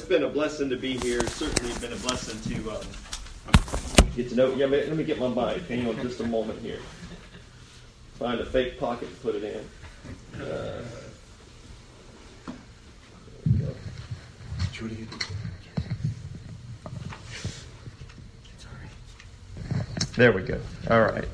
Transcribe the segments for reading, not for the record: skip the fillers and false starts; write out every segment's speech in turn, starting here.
it's been a blessing to be here. It's certainly been a blessing to get to know. Yeah, let me get my mic. Hang on just a moment here. Find a fake pocket to put it in. There we go. Judy. There we go. All right.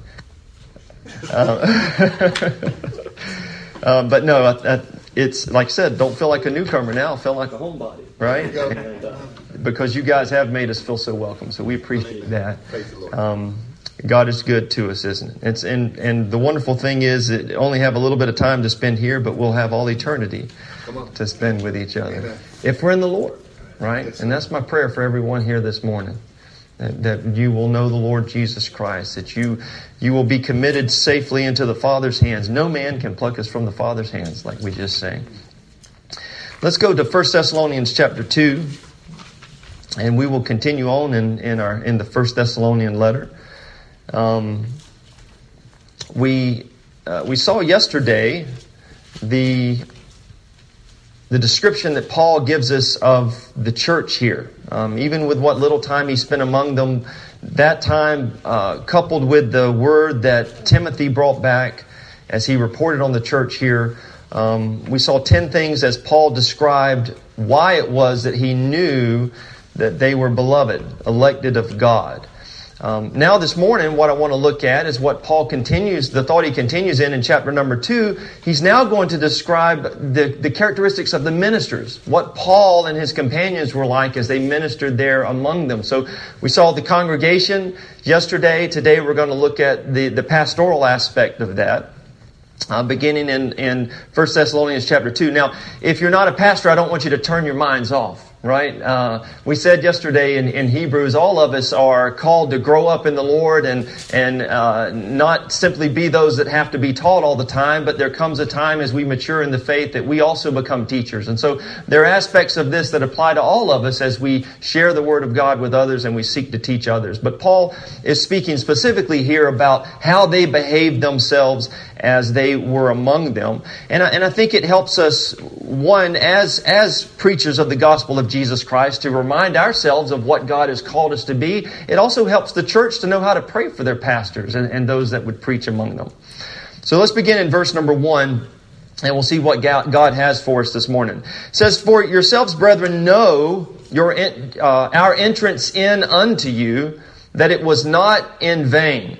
But no, it's like I said, don't feel like a newcomer now. Feel like a homebody, right? And, because you guys have made us feel so welcome, so we appreciate that. God is good to us, isn't it? And the wonderful thing is that only have a little bit of time to spend here, but we'll have all eternity to spend with each other. Amen. If we're in the Lord, right? Yes, and that's my prayer for everyone here this morning. That you will know the Lord Jesus Christ, that you will be committed safely into the Father's hands. No man can pluck us from the Father's hands, like we just sang. Let's go to 1 Thessalonians chapter 2, and we will continue on in the 1 Thessalonian letter. We saw yesterday the description that Paul gives us of the church here. Even with what little time he spent among them, that time coupled with the word that Timothy brought back as he reported on the church here, we saw 10 things as Paul described why it was that he knew that they were beloved, elected of God. Now this morning, what I want to look at is what Paul continues, the thought he continues in chapter number 2. He's now going to describe the characteristics of the ministers, what Paul and his companions were like as they ministered there among them. So we saw the congregation yesterday. Today we're going to look at the pastoral aspect of that. Beginning in 1 Thessalonians chapter 2. Now, if you're not a pastor, I don't want you to turn your minds off. Right? We said yesterday in Hebrews, all of us are called to grow up in the Lord and not simply be those that have to be taught all the time, but there comes a time as we mature in the faith that we also become teachers. And so there are aspects of this that apply to all of us as we share the Word of God with others and we seek to teach others. But Paul is speaking specifically here about how they behaved themselves as they were among them. And I think it helps us, one, as preachers of the gospel of Jesus Christ, to remind ourselves of what God has called us to be. It also helps the church to know how to pray for their pastors and those that would preach among them. So let's begin in verse number 1, and we'll see what God has for us this morning. It says, "For yourselves, brethren, know our entrance in unto you, that it was not in vain."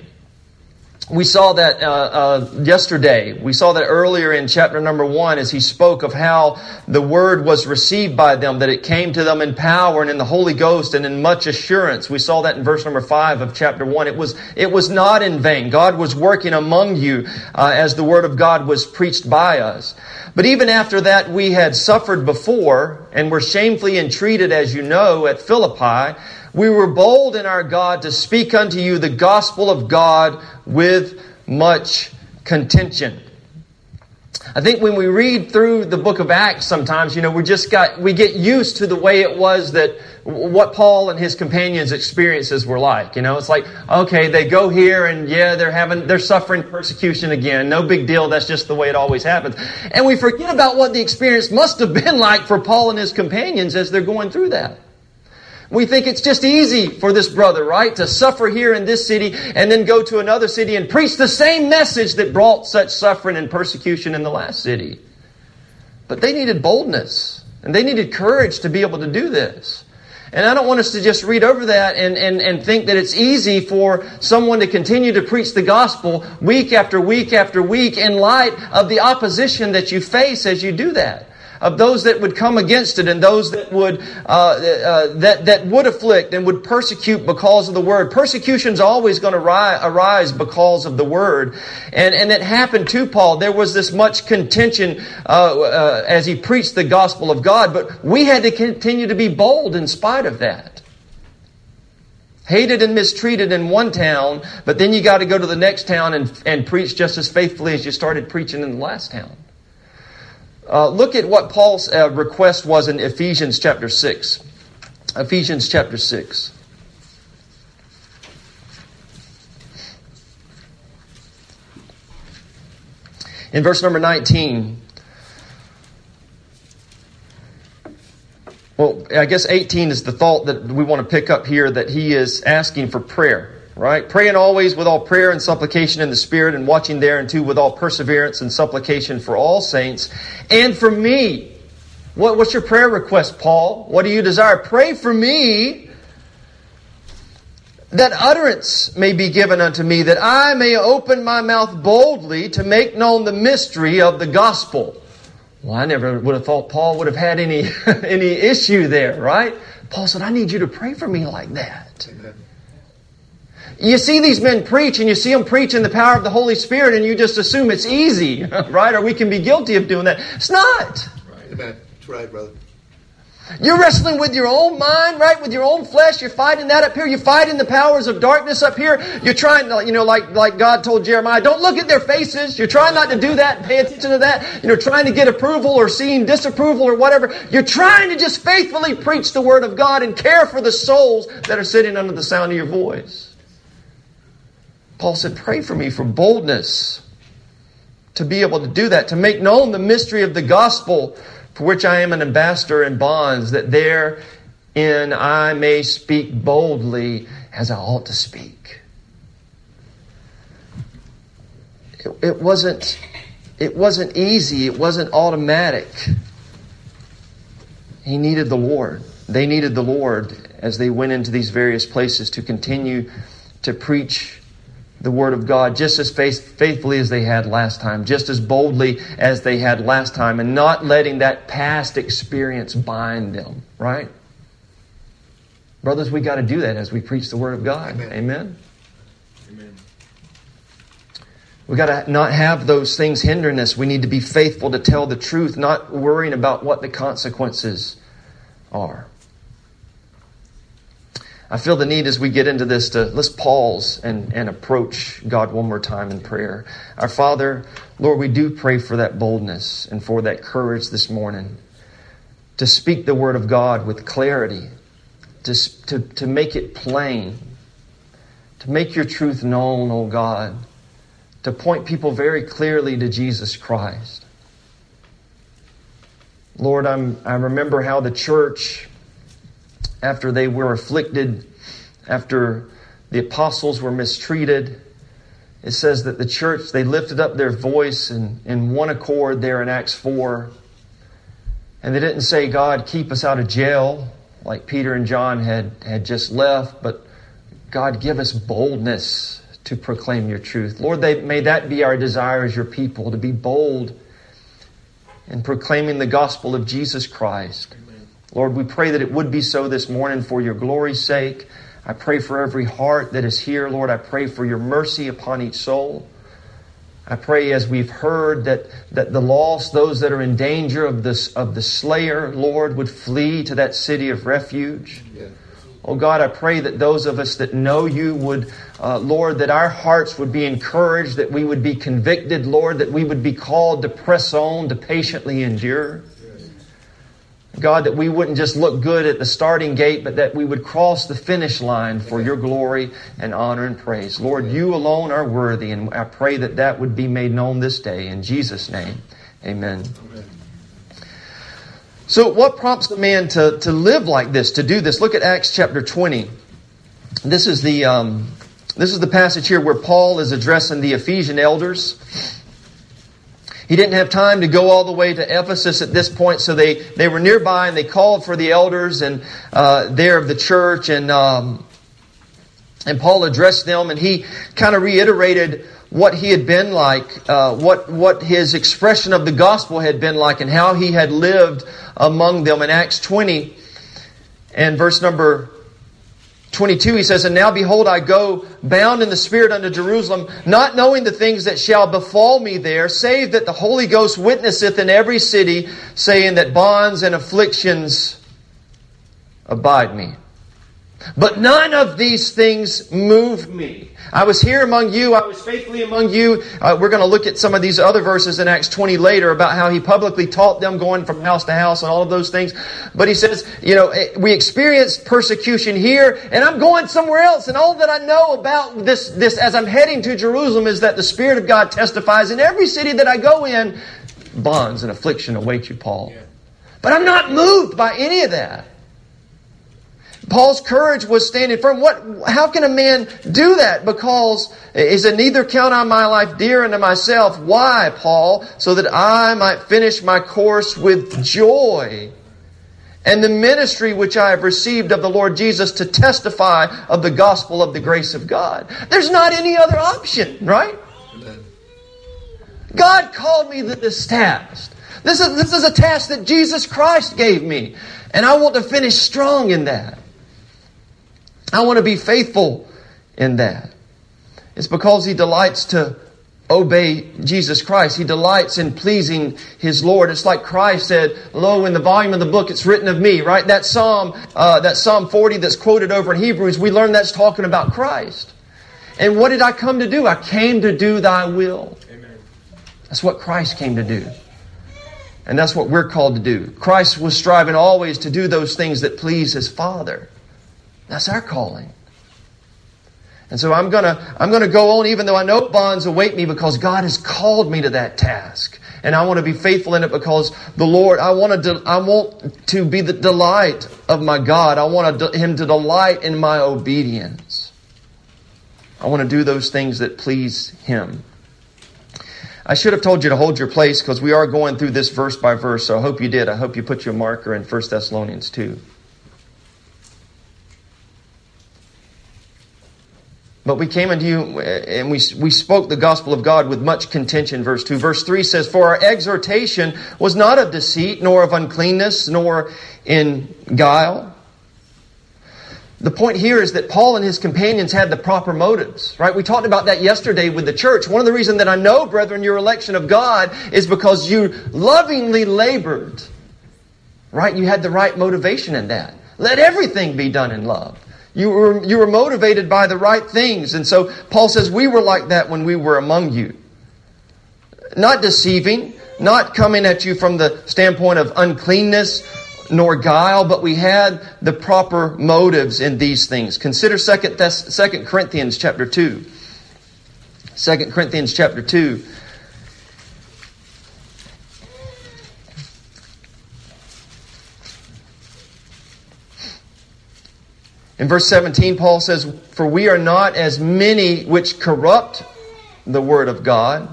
We saw that yesterday. We saw that earlier in chapter number 1 as he spoke of how the word was received by them, that it came to them in power and in the Holy Ghost and in much assurance. We saw that in verse number 5 of chapter 1. It was not in vain. God was working among you as the word of God was preached by us. But even after that, we had suffered before and were shamefully entreated, as you know, at Philippi. We were bold in our God to speak unto you the gospel of God with much contention. I think when we read through the book of Acts sometimes, we get used to the way it was that what Paul and his companions' experiences were like. It's like, okay, they go here and they're suffering persecution again. No big deal. That's just the way it always happens. And we forget about what the experience must have been like for Paul and his companions as they're going through that. We think it's just easy for this brother, right, to suffer here in this city and then go to another city and preach the same message that brought such suffering and persecution in the last city. But they needed boldness and they needed courage to be able to do this. And I don't want us to just read over that and think that it's easy for someone to continue to preach the gospel week after week after week in light of the opposition that you face as you do that. Of those that would come against it and those that would that would afflict and would persecute because of the word. Persecution's always going to arise because of the word, and it happened to Paul. There was this much contention as he preached the gospel of God, but we had to continue to be bold in spite of that. Hated and mistreated in one town, but then you got to go to the next town and preach just as faithfully as you started preaching in the last town. Look at what Paul's request was in Ephesians chapter 6. Ephesians chapter 6. In verse number 19, Well, I guess 18 is the thought that we want to pick up here, that he is asking for prayer, right? Praying always with all prayer and supplication in the Spirit, and watching thereunto with all perseverance and supplication for all saints, and for me. What's your prayer request, Paul? What do you desire? Pray for me, that utterance may be given unto me, that I may open my mouth boldly to make known the mystery of the gospel. Well, I never would have thought Paul would have had any issue there, right? Paul said, I need you to pray for me like that. Amen. You see these men preach, and you see them preach in the power of the Holy Spirit, and you just assume it's easy, right? Or we can be guilty of doing that. It's not. Right. Amen. That's right, brother. You're wrestling with your own mind, right? With your own flesh. You're fighting that up here. You're fighting the powers of darkness up here. You're trying, like God told Jeremiah, don't look at their faces. You're trying not to do that and pay attention to that. Trying to get approval or seeing disapproval or whatever. You're trying to just faithfully preach the Word of God and care for the souls that are sitting under the sound of your voice. Paul said, pray for me for boldness to be able to do that, to make known the mystery of the gospel, for which I am an ambassador in bonds, that therein I may speak boldly as I ought to speak. It wasn't easy. It wasn't automatic. He needed the Lord. They needed the Lord as they went into these various places to continue to preach the Word of God just as faithfully as they had last time, just as boldly as they had last time, and not letting that past experience bind them, right? Brothers, we got to do that as we preach the Word of God. Amen? Amen. We got to not have those things hindering us. We need to be faithful to tell the truth, not worrying about what the consequences are. I feel the need as we get into this let's pause and approach God one more time in prayer. Our Father, Lord, we do pray for that boldness and for that courage this morning to speak the Word of God with clarity, to make it plain, to make your truth known, oh God, to point people very clearly to Jesus Christ. Lord, I remember how the church, after they were afflicted, after the apostles were mistreated, it says that the church, they lifted up their voice in one accord there in Acts 4. And they didn't say, God, keep us out of jail, like Peter and John had just left, but God, give us boldness to proclaim your truth. Lord, may that be our desire as your people, to be bold in proclaiming the gospel of Jesus Christ. Lord, we pray that it would be so this morning for your glory's sake. I pray for every heart that is here, Lord. I pray for your mercy upon each soul. I pray, as we've heard, that the lost, those that are in danger of the slayer, Lord, would flee to that city of refuge. Yeah. Oh God, I pray that those of us that know you would, Lord, that our hearts would be encouraged, that we would be convicted, Lord, that we would be called to press on, to patiently endure. God, that we wouldn't just look good at the starting gate, but that we would cross the finish line for your glory and honor and praise. Lord, you alone are worthy, and I pray that that would be made known this day. In Jesus' name, amen. Amen. So what prompts the man to live like this, to do this? Look at Acts chapter 20. This is the passage here where Paul is addressing the Ephesian elders. He didn't have time to go all the way to Ephesus at this point, so they were nearby, and they called for the elders and there of the church, and Paul addressed them, and he kind of reiterated what he had been like, what his expression of the gospel had been like, and how he had lived among them. In Acts 20 and verse number 22, he says, And now behold, I go bound in the Spirit unto Jerusalem, not knowing the things that shall befall me there, save that the Holy Ghost witnesseth in every city, saying that bonds and afflictions abide me. But none of these things move me. I was here among you. I was faithfully among you. We're going to look at some of these other verses in Acts 20 later about how he publicly taught them, going from house to house and all of those things. But he says, we experienced persecution here, and I'm going somewhere else. And all that I know about this as I'm heading to Jerusalem is that the Spirit of God testifies in every city that I go in, bonds and affliction await you, Paul. Yeah. But I'm not moved by any of that. Paul's courage was standing firm. How can a man do that? Because he said, neither count I my life dear unto myself. Why, Paul? So that I might finish my course with joy. And the ministry which I have received of the Lord Jesus to testify of the gospel of the grace of God. There's not any other option, right? Amen. God called me to this task. This is a task that Jesus Christ gave me. And I want to finish strong in that. I want to be faithful in that. It's because He delights to obey Jesus Christ. He delights in pleasing His Lord. It's like Christ said, lo, in the volume of the book it's written of me, right? That Psalm 40 that's quoted over in Hebrews, we learn that's talking about Christ. And what did I come to do? I came to do Thy will. Amen. That's what Christ came to do. And that's what we're called to do. Christ was striving always to do those things that please His Father. That's our calling. And so I'm gonna go on even though I know bonds await me because God has called me to that task. And I want to be faithful in it because the Lord, I want to be the delight of my God. I want Him to delight in my obedience. I want to do those things that please Him. I should have told you to hold your place because we are going through this verse by verse. So I hope you did. I hope you put your marker in 1 Thessalonians 2. But we came unto you and we spoke the gospel of God with much contention, verse 2. Verse 3 says, for our exhortation was not of deceit, nor of uncleanness, nor in guile. The point here is that Paul and his companions had the proper motives, right? We talked about that yesterday with the church. One of the reasons that I know, brethren, your election of God is because you lovingly labored, right? You had the right motivation in that. Let everything be done in love. You were motivated by the right things. And so Paul says we were like that when we were among you. Not deceiving, not coming at you from the standpoint of uncleanness nor guile, but we had the proper motives in these things. Consider 2 Corinthians chapter 2. 2 Corinthians chapter 2. In verse 17, Paul says, for we are not as many which corrupt the word of God.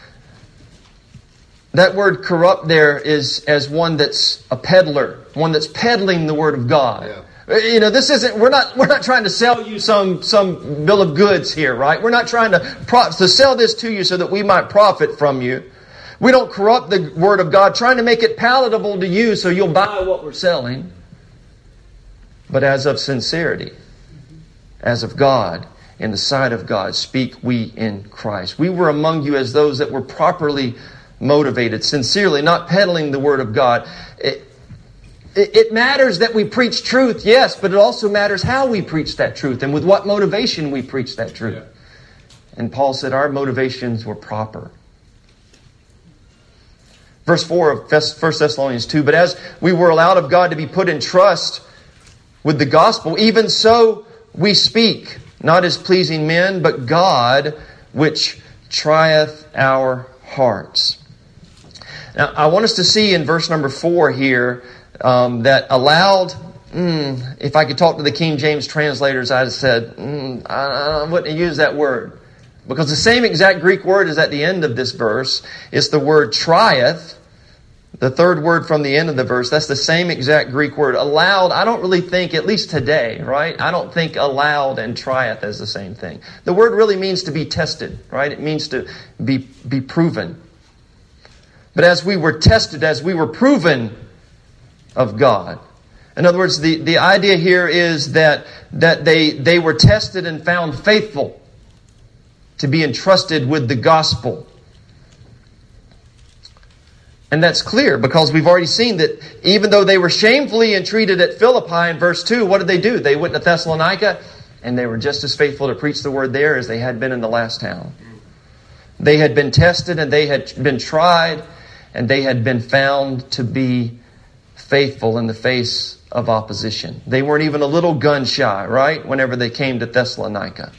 That word corrupt there is as one that's a peddler, one that's peddling the word of God. Yeah. You know, this isn't, we're not trying to sell you some bill of goods here, right? We're not trying to sell this to you so that we might profit from you. We don't corrupt the word of God trying to make it palatable to you so you'll buy what we're selling. But as of sincerity, as of God, in the sight of God, speak we in Christ. We were among you as those that were properly motivated, sincerely, not peddling the word of God. It matters that we preach truth, yes, but it also matters how we preach that truth and with what motivation we preach that truth. Yeah. And Paul said our motivations were proper. Verse 4 of 1 Thessalonians 2, but as we were allowed of God to be put in trust with the gospel, even so we speak, not as pleasing men, but God, which trieth our hearts. Now, I want us to see in verse number 4 here that allowed, if I could talk to the King James translators, I'd have said, I wouldn't use that word. Because the same exact Greek word is at the end of this verse. It's the word trieth. The third word from the end of the verse, that's the same exact Greek word. Allowed, I don't really think, at least today, right? I don't think allowed and trieth as the same thing. The word really means to be tested, right? It means to be proven. But as we were tested, as we were proven of God. In other words, the idea here is that they were tested and found faithful to be entrusted with the gospel. And that's clear because we've already seen that even though they were shamefully entreated at Philippi in verse 2, what did they do? They went to Thessalonica and they were just as faithful to preach the word there as they had been in the last town. They had been tested and they had been tried and they had been found to be faithful in the face of opposition. They weren't even a little gun shy, right? Whenever they came to Thessalonica.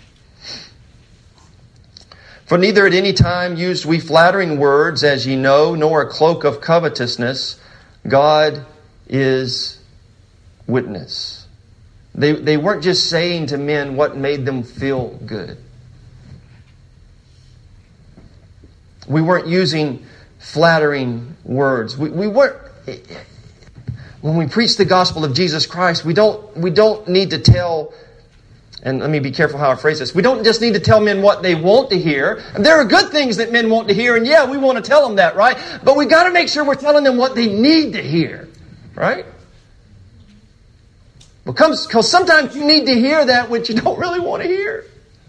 For neither at any time used we flattering words, as ye know, nor a cloak of covetousness. God is witness. They weren't just saying to men what made them feel good. We weren't using flattering words. We weren't. When we preach the gospel of Jesus Christ, we don't need to tell. And let me be careful how I phrase this. We don't just need to tell men what they want to hear. And there are good things that men want to hear, and yeah, we want to tell them that, right? But we got to make sure we're telling them what they need to hear, right? Because sometimes you need to hear that which you don't really want to hear.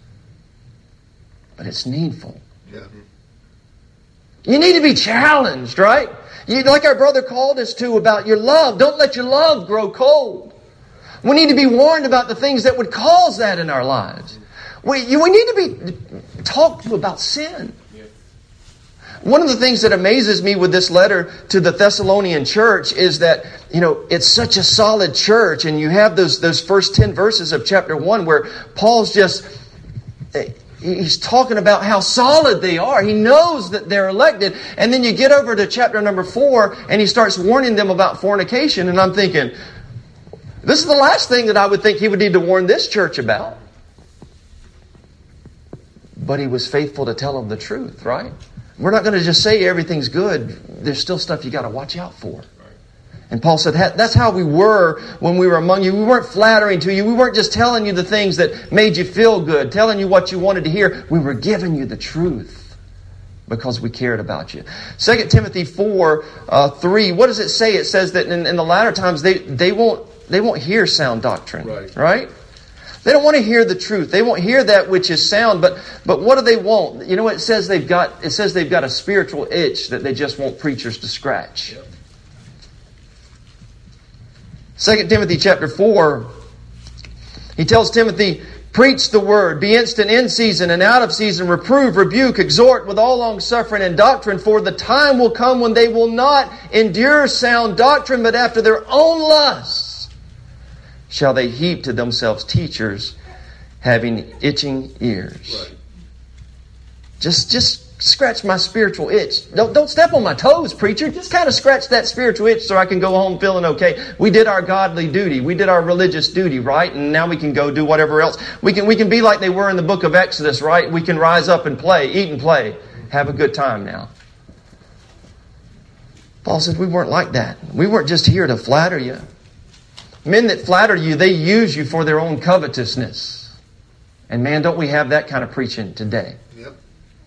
But it's needful. Yeah. You need to be challenged, right? Like our brother called us to about your love. Don't let your love grow cold. We need to be warned about the things that would cause that in our lives. We need to be talked to about sin. One of the things that amazes me with this letter to the Thessalonian church is that, it's such a solid church, and you have those first 10 verses of chapter 1 where Paul's he's talking about how solid they are. He knows that they're elected. And then you get over to chapter number 4 and he starts warning them about fornication. And I'm thinking, this is the last thing that I would think he would need to warn this church about. But he was faithful to tell them the truth, right? We're not going to just say everything's good. There's still stuff you got to watch out for. And Paul said, that's how we were when we were among you. We weren't flattering to you. We weren't just telling you the things that made you feel good, telling you what you wanted to hear. We were giving you the truth because we cared about you. 2 Timothy 4:3. What does it say? It says that in the latter times they won't hear sound doctrine. Right? They don't want to hear the truth. They won't hear that which is sound. But what do they want? You know what it says? They've got a spiritual itch that they just want preachers to scratch. Yep. 2 Timothy chapter 4, he tells Timothy, preach the word, be instant in season and out of season, reprove, rebuke, exhort with all long suffering and doctrine, for the time will come when they will not endure sound doctrine, but after their own lusts shall they heap to themselves teachers having itching ears. Right. Just scratch my spiritual itch. Don't step on my toes, preacher. Just kind of scratch that spiritual itch so I can go home feeling okay. We did our godly duty. We did our religious duty, right? And now we can go do whatever else. We can be like they were in the book of Exodus, right? We can rise up and play, eat and play. Have a good time now. Paul said we weren't like that. We weren't just here to flatter you. Men that flatter you, they use you for their own covetousness. And man, don't we have that kind of preaching today? Yep.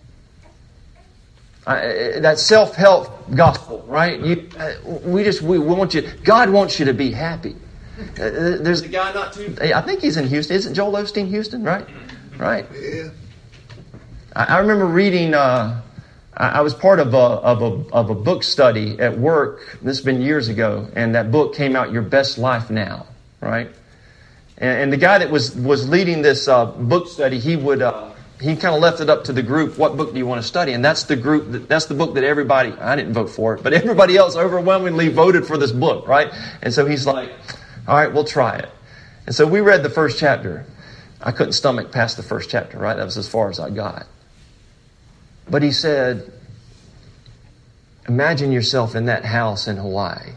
That self-help gospel, right? We want you. God wants you to be happy. There's a guy not too. I think he's in Houston. Isn't Joel Osteen Houston? Right. Yeah. I remember reading. I was part of a book study at work. This has been years ago, and that book came out, Your Best Life Now, right? And the guy that was leading this book study, he kind of left it up to the group. What book do you want to study? And that's the book that everybody, I didn't vote for it, but everybody else overwhelmingly voted for this book, right? And so he's like, all right, we'll try it. And so we read the first chapter. I couldn't stomach past the first chapter, right? That was as far as I got. But he said, imagine yourself in that house in Hawaii.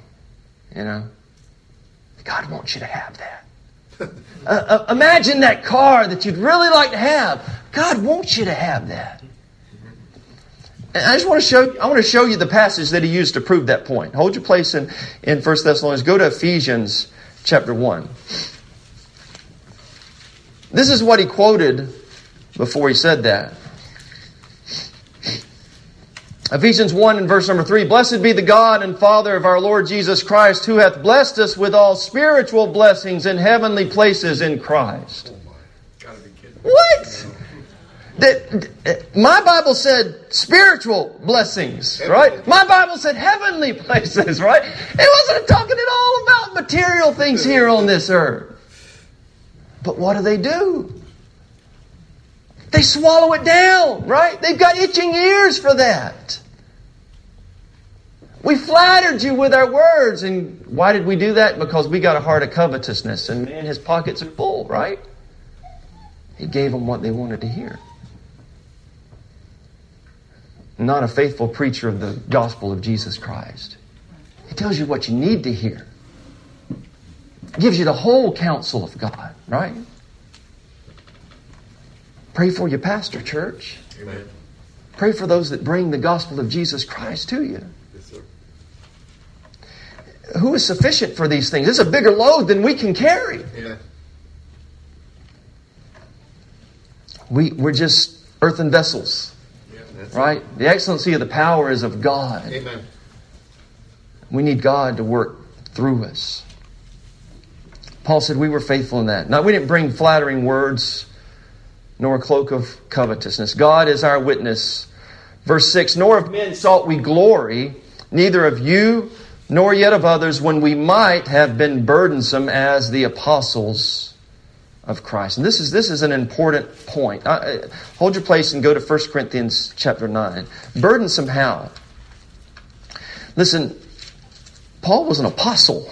God wants you to have that. Imagine that car that you'd really like to have. God wants you to have that. And I want to show you the passage that he used to prove that point. Hold your place in 1 Thessalonians. Go to Ephesians chapter 1. This is what he quoted before he said that. Ephesians 1 and verse number 3. Blessed be the God and Father of our Lord Jesus Christ, who hath blessed us with all spiritual blessings in heavenly places in Christ. Gotta be kidding. What? My Bible said spiritual blessings, right? My Bible said heavenly places, right? It wasn't talking at all about material things here on this earth. But what do? They swallow it down, right? They've got itching ears for that. We flattered you with our words. And why did we do that? Because we got a heart of covetousness. And man, his pockets are full, right? He gave them what they wanted to hear. Not a faithful preacher of the gospel of Jesus Christ. He tells you what you need to hear. gives you the whole counsel of God, right? Pray for your pastor, church. Amen. Pray for those that bring the gospel of Jesus Christ to you. Yes, sir. Who is sufficient for these things? It's a bigger load than we can carry. Amen. We're just earthen vessels, right? The excellency of the power is of God. Amen. We need God to work through us. Paul said we were faithful in that. Now, we didn't bring flattering words nor a cloak of covetousness. God is our witness. Verse 6, nor of men sought we glory, neither of you, nor yet of others, when we might have been burdensome as the apostles of Christ. And this is an important point. Hold your place and go to 1 Corinthians chapter 9. Burdensome how? Listen, Paul was an apostle.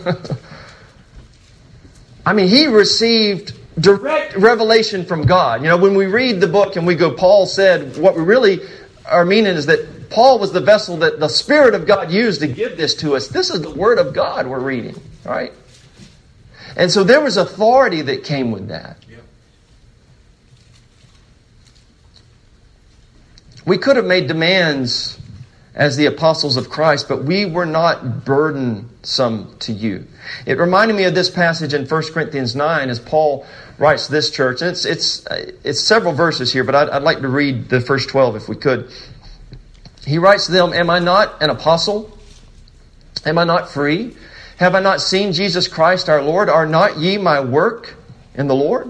I mean, he received direct revelation from God. You know, when we read the book and we go, Paul said, what we really are meaning is that Paul was the vessel that the Spirit of God used to give this to us. This is the Word of God we're reading, right? And so there was authority that came with that. Yep. We could have made demands as the apostles of Christ, but we were not burdensome to you. It reminded me of this passage in 1 Corinthians 9 as Paul writes to this church. And it's several verses here, but I'd like to read the first 12 if we could. He writes to them, am I not an apostle? Am I not free? Have I not seen Jesus Christ our Lord? Are not ye my work in the Lord?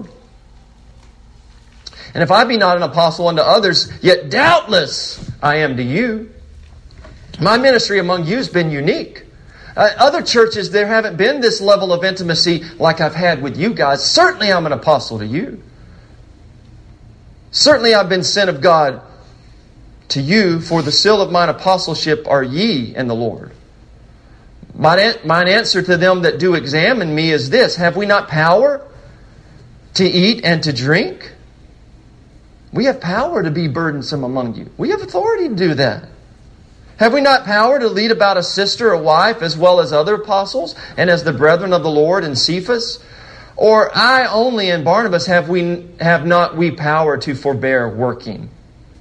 And if I be not an apostle unto others, yet doubtless I am to you. My ministry among you has been unique. Other churches, there haven't been this level of intimacy like I've had with you guys. Certainly I'm an apostle to you. Certainly I've been sent of God to you, for the seal of mine apostleship are ye in the Lord. Mine answer to them that do examine me is this: have we not power to eat and to drink? We have power to be burdensome among you. We have authority to do that. Have we not power to lead about a sister, a wife, as well as other apostles, and as the brethren of the Lord and Cephas? Or I only and Barnabas have not we power to forbear working?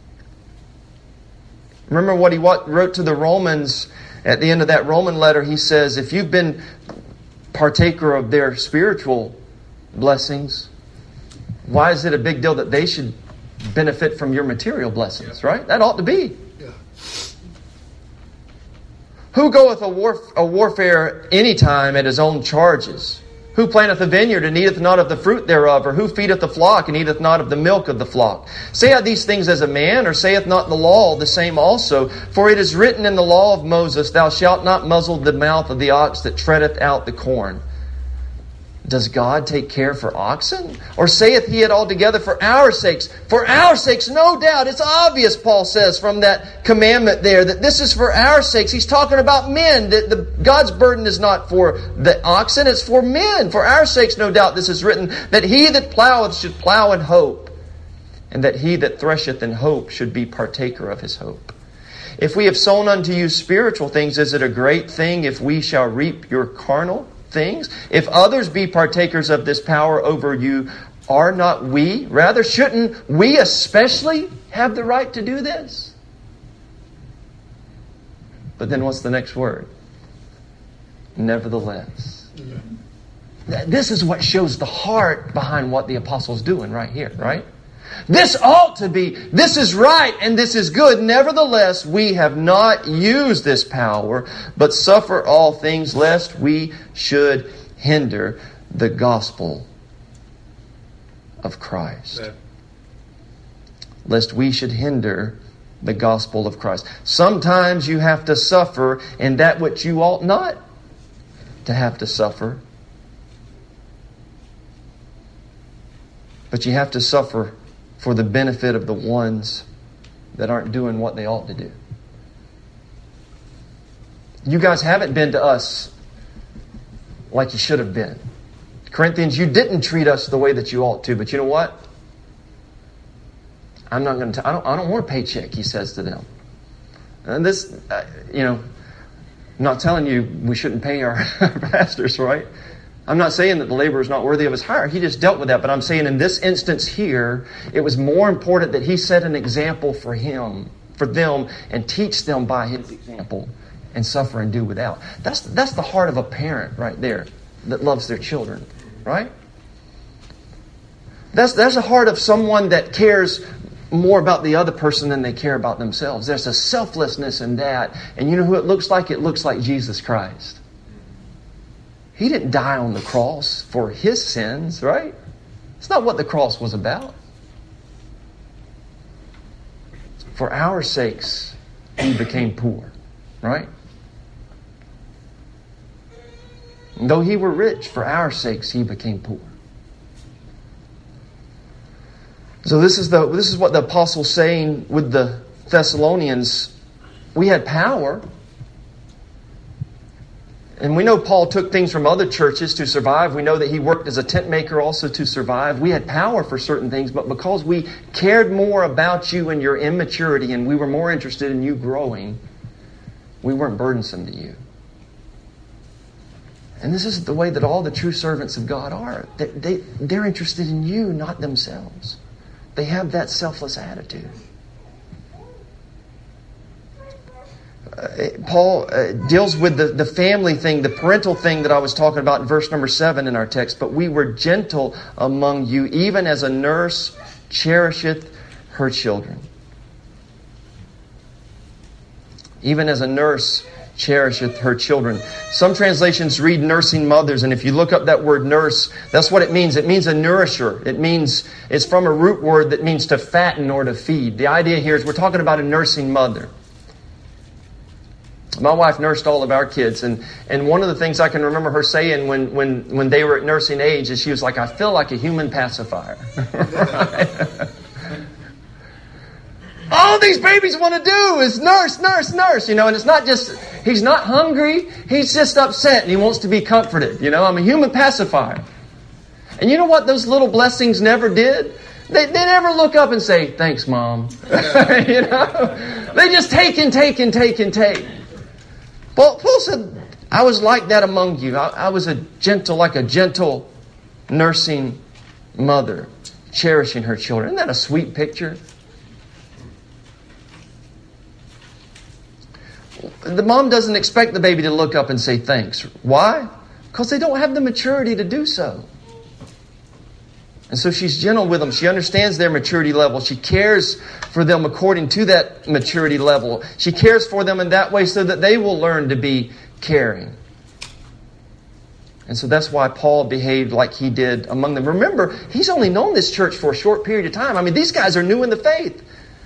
Remember what he wrote to the Romans at the end of that Roman letter. He says, if you've been partaker of their spiritual blessings, why is it a big deal that they should benefit from your material blessings, right? That ought to be. Yeah. Who goeth a warfare any time at his own charges? Who planteth a vineyard and eateth not of the fruit thereof? Or who feedeth the flock and eateth not of the milk of the flock? Say I these things as a man, or saith not the law the same also? For it is written in the law of Moses, thou shalt not muzzle the mouth of the ox that treadeth out the corn. Does God take care for oxen? Or saith he it altogether for our sakes? For our sakes, no doubt. It's obvious, Paul says, from that commandment there, that this is for our sakes. He's talking about men. God's burden is not for the oxen, it's for men. For our sakes, no doubt, this is written, that he that ploweth should plow in hope, and that he that thresheth in hope should be partaker of his hope. If we have sown unto you spiritual things, is it a great thing if we shall reap your carnal things? If others be partakers of this power over you, are not we? Rather, shouldn't we especially have the right to do this? But then what's the next word? Nevertheless. Yeah. This is what shows the heart behind what the apostle's doing right here, right? This ought to be, this is right and this is good. Nevertheless, we have not used this power, but suffer all things lest we should hinder the gospel of Christ. Yeah. Lest we should hinder the gospel of Christ. Sometimes you have to suffer in that which you ought not to have to suffer. But you have to suffer for the benefit of the ones that aren't doing what they ought to do. You guys haven't been to us like you should have been. Corinthians, you didn't treat us the way that you ought to, but you know what? I'm not going to. I don't want a paycheck, he says to them. And this, I'm not telling you we shouldn't pay our pastors, right? I'm not saying that the laborer is not worthy of his hire. He just dealt with that. But I'm saying in this instance here, it was more important that he set an example for them, and teach them by his example, and suffer and do without. That's the heart of a parent right there that loves their children, right? That's the heart of someone that cares more about the other person than they care about themselves. There's a selflessness in that. And you know who it looks like? It looks like Jesus Christ. He didn't die on the cross for his sins, right? It's not what the cross was about. For our sakes, he became poor, right? And though he were rich, for our sakes, he became poor. So this is what the apostle's saying with the Thessalonians. We had power. And we know Paul took things from other churches to survive. We know that he worked as a tent maker also to survive. We had power for certain things, but because we cared more about you and your immaturity, and we were more interested in you growing, we weren't burdensome to you. And this is the way that all the true servants of God are. They're interested in you, not themselves. They have that selfless attitude. Paul deals with the family thing, the parental thing that I was talking about in verse number 7 in our text. But we were gentle among you, even as a nurse cherisheth her children. Even as a nurse cherisheth her children. Some translations read nursing mothers, and if you look up that word nurse, that's what it means. It means a nourisher. It's from a root word that means to fatten or to feed. The idea here is we're talking about a nursing mother. My wife nursed all of our kids, and one of the things I can remember her saying when they were at nursing age is she was like, I feel like a human pacifier. Right? All these babies want to do is nurse, nurse, nurse, and it's not just, he's not hungry, he's just upset and he wants to be comforted, I'm a human pacifier. And you know what those little blessings never did? They never look up and say, thanks, Mom. They just take and take and take and take. Paul said, I was like that among you. I was like a gentle nursing mother, cherishing her children. Isn't that a sweet picture? The mom doesn't expect the baby to look up and say thanks. Why? Because they don't have the maturity to do so. And so she's gentle with them. She understands their maturity level. She cares for them according to that maturity level. She cares for them in that way so that they will learn to be caring. And so that's why Paul behaved like he did among them. Remember, he's only known this church for a short period of time. I mean, these guys are new in the faith.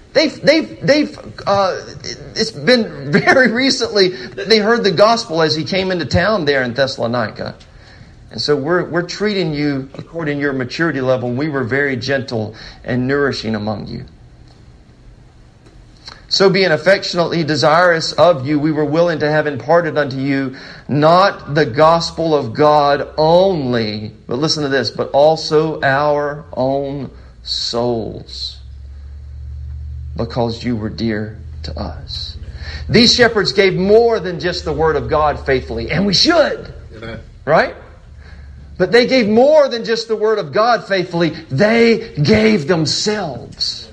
It's been very recently that they heard the gospel as he came into town there in Thessalonica. And so we're treating you according to your maturity level. We were very gentle and nourishing among you. So being affectionately desirous of you, we were willing to have imparted unto you not the gospel of God only, but listen to this, but also our own souls, because you were dear to us. These shepherds gave more than just the word of God faithfully, and we should. Amen. Right? But they gave more than just the word of God faithfully. They gave themselves.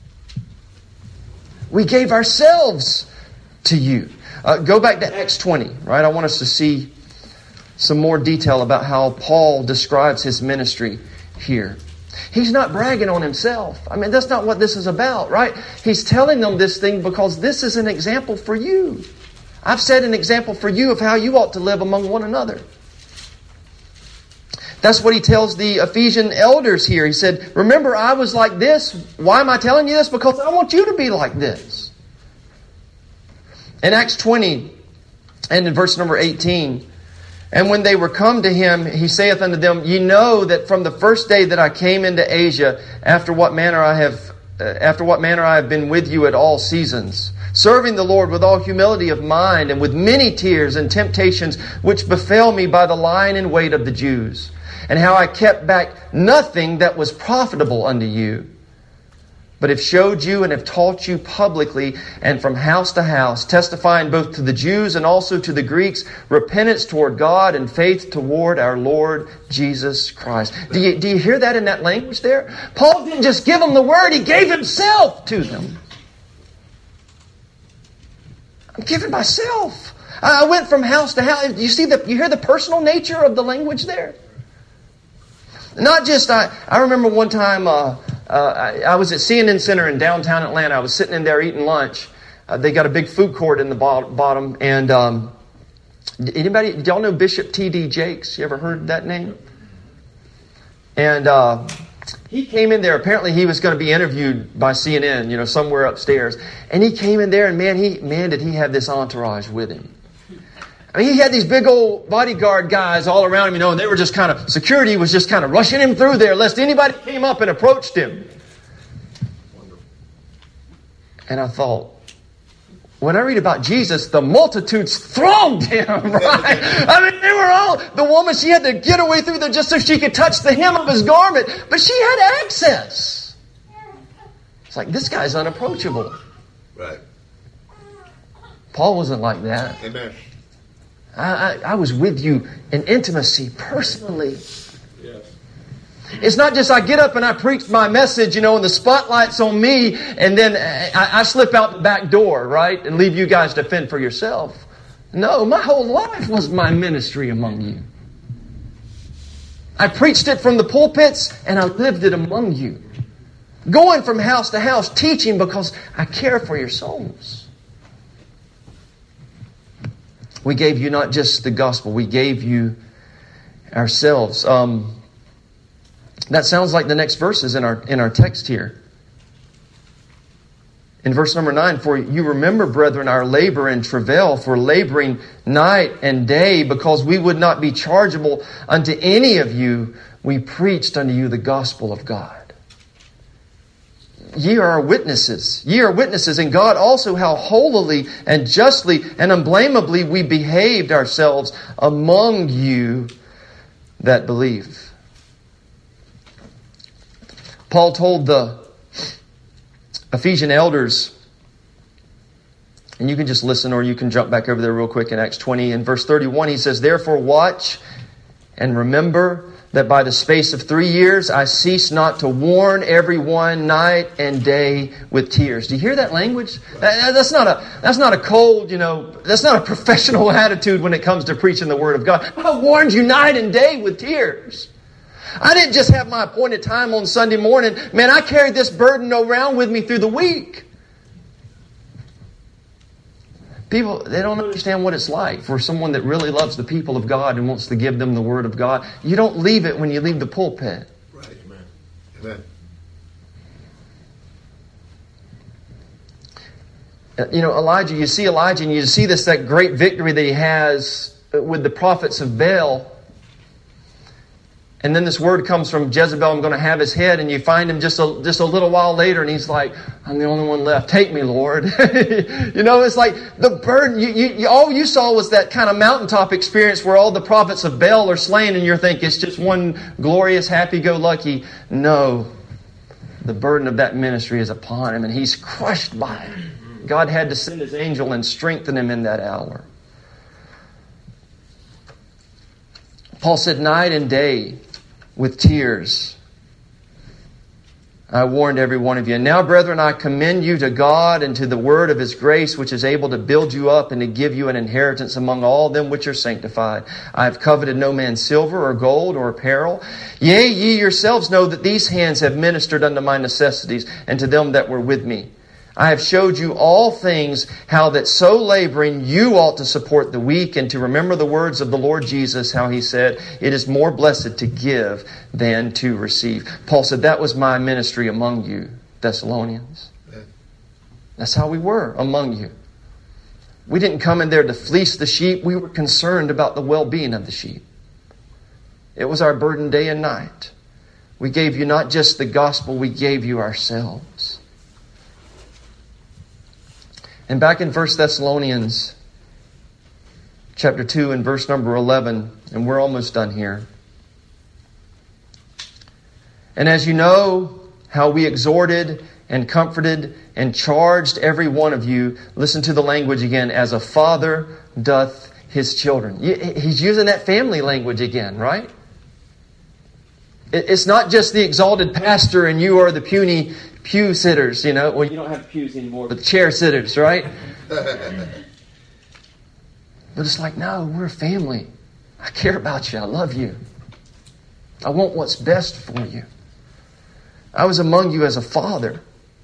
We gave ourselves to you. Go back to Acts 20, right? I want us to see some more detail about how Paul describes his ministry here. He's not bragging on himself. I mean, that's not what this is about, right? He's telling them this thing because this is an example for you. I've set an example for you of how you ought to live among one another. That's what he tells the Ephesian elders here. He said, remember, I was like this. Why am I telling you this? Because I want you to be like this. In Acts 20, and in verse number 18, and when they were come to him, he saith unto them, ye know that from the first day that I came into Asia, after what manner I have been with you at all seasons, serving the Lord with all humility of mind, and with many tears and temptations which befell me by the lying in wait of the Jews, and how I kept back nothing that was profitable unto you, but have showed you and have taught you publicly and from house to house, testifying both to the Jews and also to the Greeks, repentance toward God and faith toward our Lord Jesus Christ. Do you hear that in that language there? Paul didn't just give them the word, he gave himself to them. I'm giving myself. I went from house to house. You hear the personal nature of the language there? Not just, I remember one time I was at CNN Center in downtown Atlanta. I was sitting in there eating lunch. They got a big food court in the bottom. And do y'all know Bishop T.D. Jakes? You ever heard that name? And he came in there. Apparently he was going to be interviewed by CNN, somewhere upstairs. And he came in there and man, did he have this entourage with him. I mean, he had these big old bodyguard guys all around him, and they were just security was just kind of rushing him through there lest anybody came up and approached him. And I thought, when I read about Jesus, the multitudes thronged him, right? I mean, they were all, the woman, she had to get away through there just so she could touch the hem of his garment, but she had access. It's like, this guy's unapproachable. Right. Paul wasn't like that. Amen. I was with you in intimacy personally. Yes. It's not just I get up and I preach my message, and the spotlight's on me, and then I slip out the back door, right? And leave you guys to fend for yourself. No, my whole life was my ministry among you. I preached it from the pulpits and I lived it among you. Going from house to house, teaching because I care for your souls. We gave you not just the gospel, we gave you ourselves. That sounds like the next verses in our text here. In verse number 9, for you remember, brethren, our labor and travail, for laboring night and day, because we would not be chargeable unto any of you, we preached unto you the gospel of God. Ye are witnesses. Ye are witnesses, and God also how holily and justly and unblameably we behaved ourselves among you that believe. Paul told the Ephesian elders, and you can just listen or you can jump back over there real quick in Acts 20. In verse 31, he says, therefore watch and remember that by the space of 3 years I cease not to warn everyone night and day with tears. Do you hear that language? That's not a cold, that's not a professional attitude when it comes to preaching the Word of God. I warned you night and day with tears. I didn't just have my appointed time on Sunday morning. Man, I carried this burden around with me through the week. People, they don't understand what it's like for someone that really loves the people of God and wants to give them the Word of God. You don't leave it when you leave the pulpit. Right, amen. Amen. Elijah, you see Elijah and you see that great victory that he has with the prophets of Baal. And then this word comes from Jezebel, I'm going to have his head, and you find him just a little while later, and he's like, I'm the only one left. Take me, Lord. It's like the burden. All you saw was that kind of mountaintop experience where all the prophets of Baal are slain, and you're thinking it's just one glorious, happy-go-lucky. No. The burden of that ministry is upon him, and he's crushed by it. God had to send his angel and strengthen him in that hour. Paul said, night and day, with tears, I warned every one of you. And now, brethren, I commend you to God and to the word of His grace, which is able to build you up and to give you an inheritance among all them which are sanctified. I have coveted no man's silver or gold or apparel. Yea, ye yourselves know that these hands have ministered unto my necessities and to them that were with me. I have showed you all things, how that so laboring you ought to support the weak, and to remember the words of the Lord Jesus, how He said, it is more blessed to give than to receive. Paul said, that was my ministry among you, Thessalonians. That's how we were among you. We didn't come in there to fleece the sheep. We were concerned about the well-being of the sheep. It was our burden day and night. We gave you not just the gospel, we gave you ourselves. And back in 1 Thessalonians chapter 2 and verse number 11, and we're almost done here. And as you know how we exhorted and comforted and charged every one of you, listen to the language again, as a father doth his children. He's using that family language again, right? It's not just the exalted pastor and you are the puny pew sitters, you know. Well, you don't have pews anymore, but the chair sitters, right? But it's like, no, we're a family. I care about you. I love you. I want what's best for you. I was among you as a father.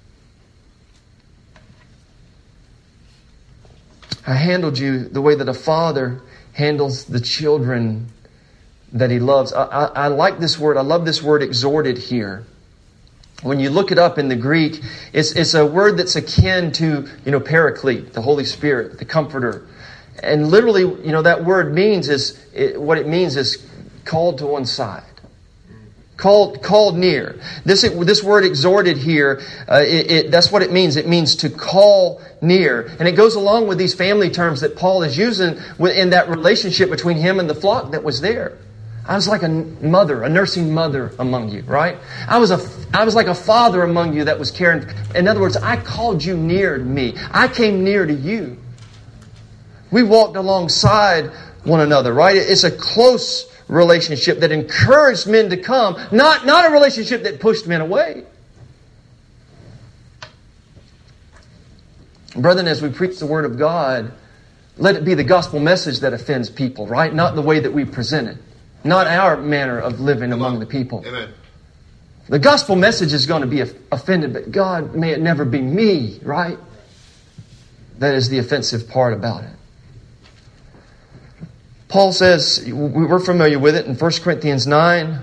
I handled you the way that a father handles the children that he loves. I like this word. I love this word exhorted here. When you look it up in the Greek, it's a word that's akin to, paraclete, the Holy Spirit, the Comforter. And literally, that word means what it means is called to one side. Called near. This word exhorted here, that's what it means. It means to call near. And it goes along with these family terms that Paul is using in that relationship between him and the flock that was there. I was like a mother, a nursing mother among you, right? I was like a father among you that was caring. In other words, I called you near to me. I came near to you. We walked alongside one another, right? It's a close relationship that encouraged men to come, not a relationship that pushed men away. Brethren, as we preach the Word of God, let it be the gospel message that offends people, right? Not the way that we present it. Not our manner of living among the people. Amen. The gospel message is going to be offended, but God, may it never be me, right? That is the offensive part about it. Paul says, we're familiar with it in 1 Corinthians 9.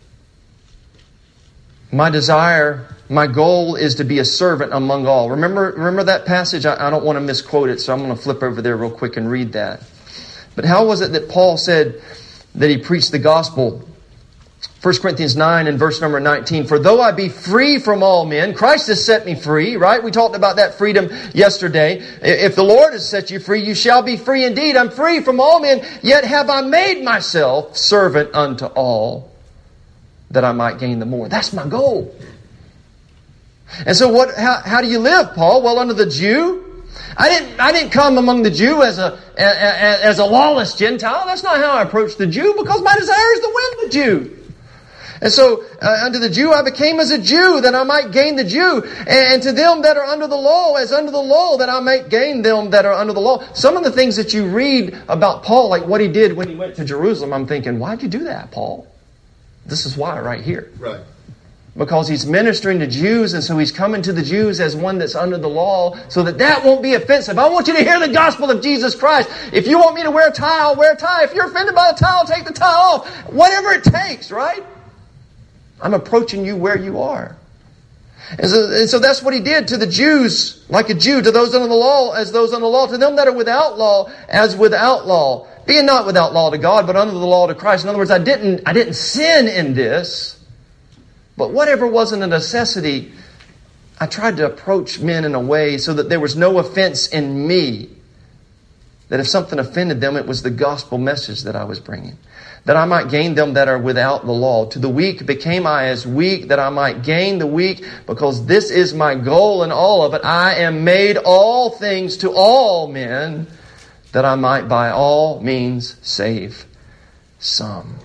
My desire, my goal is to be a servant among all. Remember that passage? I don't want to misquote it, so I'm going to flip over there real quick and read that. But how was it that Paul said that he preached the gospel? 1 Corinthians 9 and verse number 19. For though I be free from all men, Christ has set me free, right? We talked about that freedom yesterday. If the Lord has set you free, you shall be free indeed. I'm free from all men, yet have I made myself servant unto all, that I might gain the more. That's my goal. And so how do you live, Paul? Well, under the Jew, I didn't come among the Jew as a lawless Gentile. That's not how I approach the Jew, because my desire is to win the Jew. And so, unto the Jew I became as a Jew, that I might gain the Jew. And to them that are under the law, as under the law, that I might gain them that are under the law. Some of the things that you read about Paul, like what he did when he went to Jerusalem, I'm thinking, why'd you do that, Paul? This is why right here. Right. Because he's ministering to Jews, and so he's coming to the Jews as one that's under the law, so that won't be offensive. I want you to hear the gospel of Jesus Christ. If you want me to wear a tie, I'll wear a tie. If you're offended by the tie, I'll take the tie off. Whatever it takes, right? I'm approaching you where you are. And so that's what he did to the Jews, like a Jew, to those under the law as those under the law, to them that are without law as without law, being not without law to God, but under the law to Christ. In other words, I didn't sin in this, but whatever wasn't a necessity, I tried to approach men in a way so that there was no offense in me. That if something offended them, it was the gospel message that I was bringing. That I might gain them that are without the law. To the weak became I as weak, that I might gain the weak, because this is my goal in all of it. I am made all things to all men, that I might by all means save some.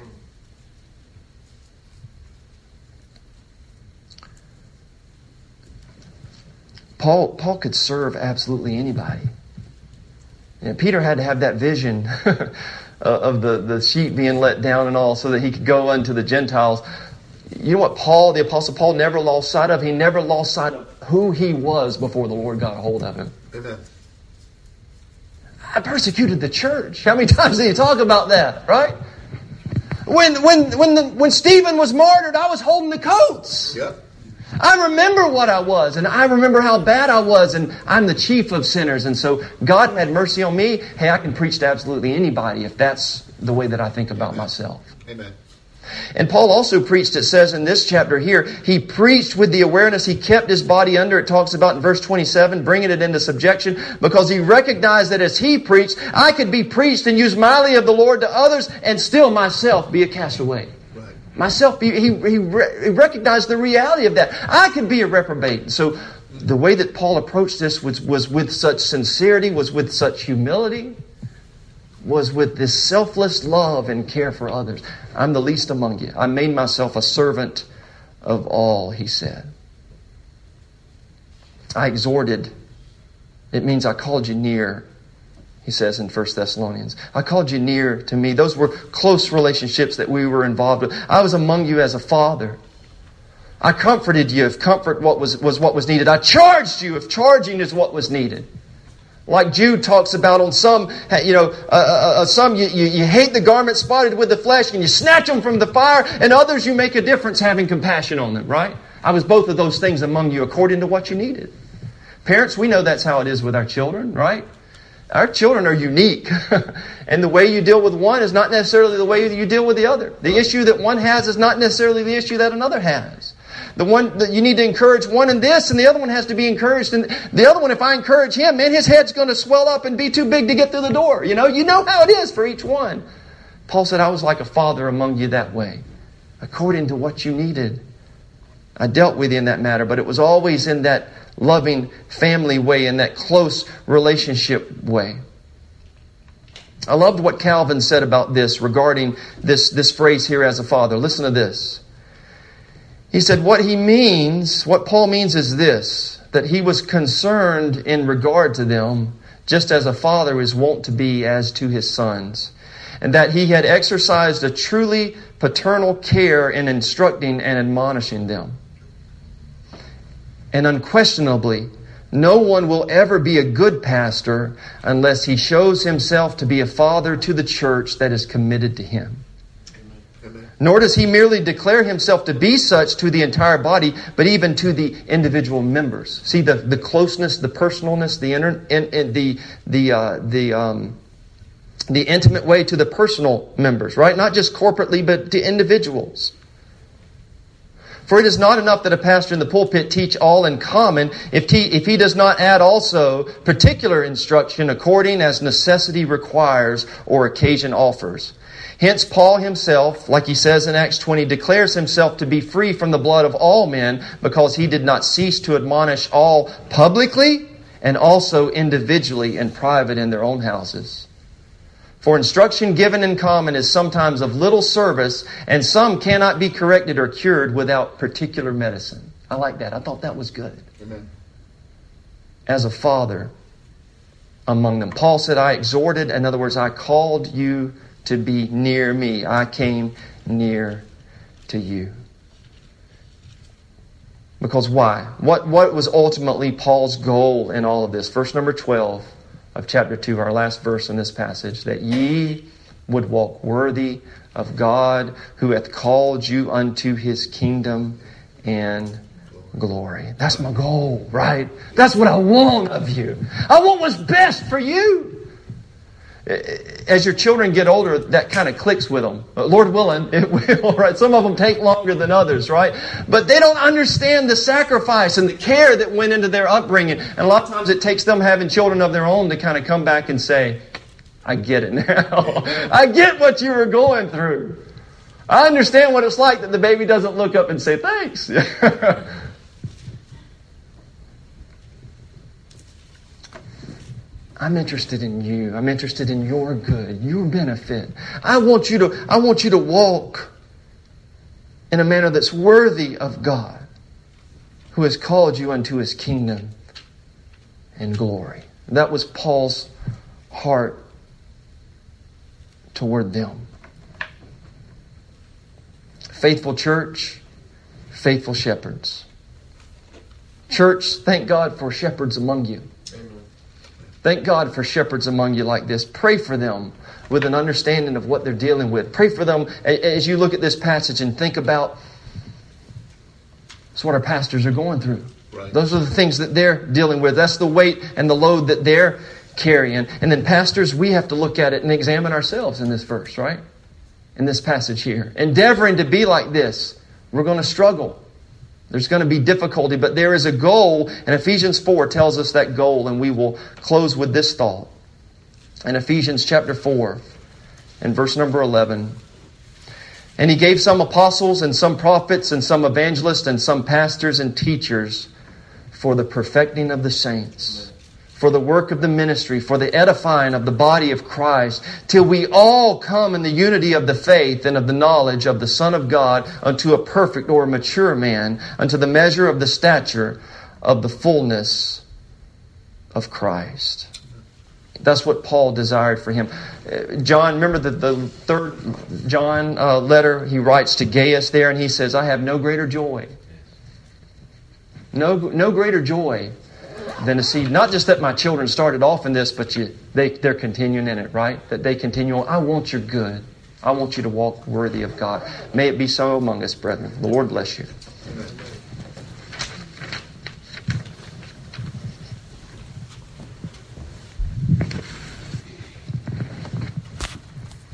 Paul could serve absolutely anybody. Peter had to have that vision of the sheep being let down and all, so that he could go unto the Gentiles. You know what the Apostle Paul never lost sight of? He never lost sight of who he was before the Lord got a hold of him. Amen. I persecuted the church. How many times did he talk about that, right? When Stephen was martyred, I was holding the coats. Yep. I remember what I was, and I remember how bad I was, and I'm the chief of sinners. And so God had mercy on me. Hey, I can preach to absolutely anybody if that's the way that I think about myself. Amen. And Paul also preached, it says in this chapter here, he preached with the awareness, he kept his body under, it talks about in verse 27, bringing it into subjection, because he recognized that as he preached, I could be preached and use mightily of the Lord to others and still myself be a castaway. Right. myself. He recognized the reality of that. I could be a reprobate. So the way that Paul approached this was with such sincerity, was with such humility, was with this selfless love and care for others. I'm the least among you. I made myself a servant of all, he said. I exhorted. It means I called you near, he says in 1 Thessalonians. I called you near to me. Those were close relationships that we were involved with. I was among you as a father. I comforted you if comfort was what was needed. I charged you if charging is what was needed. Like Jude talks about on some, some you hate the garment spotted with the flesh and you snatch them from the fire, and others you make a difference having compassion on them, right? I was both of those things among you according to what you needed. Parents, we know that's how it is with our children, right? Our children are unique. And the way you deal with one is not necessarily the way you deal with the other. The issue that one has is not necessarily the issue that another has. The one that you need to encourage one in this, and the other one has to be encouraged. And the other one, if I encourage him, man, his head's going to swell up and be too big to get through the door. You know how it is for each one. Paul said, I was like a father among you that way, according to what you needed. I dealt with you in that matter, but it was always in that loving family way, in that close relationship way. I loved what Calvin said about this regarding this phrase here, as a father. Listen to this. He said what Paul means is this, that he was concerned in regard to them, just as a father is wont to be as to his sons, and that he had exercised a truly paternal care in instructing and admonishing them. And unquestionably, no one will ever be a good pastor unless he shows himself to be a father to the church that is committed to him. Nor does he merely declare himself to be such to the entire body, but even to the individual members. See the closeness, the personalness, the intimate way to the personal members, right? Not just corporately, but to individuals. For it is not enough that a pastor in the pulpit teach all in common if he does not add also particular instruction according as necessity requires or occasion offers. Hence, Paul himself, like he says in Acts 20, declares himself to be free from the blood of all men because he did not cease to admonish all publicly and also individually and private in their own houses. For instruction given in common is sometimes of little service, and some cannot be corrected or cured without particular medicine. I like that. I thought that was good. Amen. As a father among them. Paul said, I exhorted, in other words, I called you to be near me. I came near to you. Because why? What was ultimately Paul's goal in all of this? Verse number 12 of chapter 2, our last verse in this passage, that ye would walk worthy of God who hath called you unto his kingdom and glory. That's my goal, right? That's what I want of you. I want what's best for you. As your children get older, that kind of clicks with them. Lord willing, it will, right? Some of them take longer than others, right? But they don't understand the sacrifice and the care that went into their upbringing. And a lot of times it takes them having children of their own to kind of come back and say, I get it now. I get what you were going through. I understand what it's like that the baby doesn't look up and say, thanks. I'm interested in you. I'm interested in your good, your benefit. I want you to walk in a manner that's worthy of God, who has called you unto his kingdom and glory. That was Paul's heart toward them. Faithful church, faithful shepherds. Church, thank God for shepherds among you. Thank God for shepherds among you like this. Pray for them with an understanding of what they're dealing with. Pray for them as you look at this passage and think about that's what our pastors are going through. Right. Those are the things that they're dealing with. That's the weight and the load that they're carrying. And then pastors, we have to look at it and examine ourselves in this verse, right? In this passage here. Endeavoring to be like this. We're going to struggle. There's going to be difficulty, but there is a goal, and Ephesians 4 tells us that goal, and we will close with this thought. In Ephesians chapter 4, and verse number 11, And He gave some apostles and some prophets and some evangelists and some pastors and teachers for the perfecting of the saints, for the work of the ministry, for the edifying of the body of Christ, till we all come in the unity of the faith and of the knowledge of the Son of God unto a perfect or mature man, unto the measure of the stature of the fullness of Christ. That's what Paul desired for him. John, remember the third John letter, he writes to Gaius there, and he says, I have no greater joy. No greater joy than to see, not just that my children started off in this, but they're continuing in it, right? That they continue on. I want your good. I want you to walk worthy of God. May it be so among us, brethren. The Lord bless you.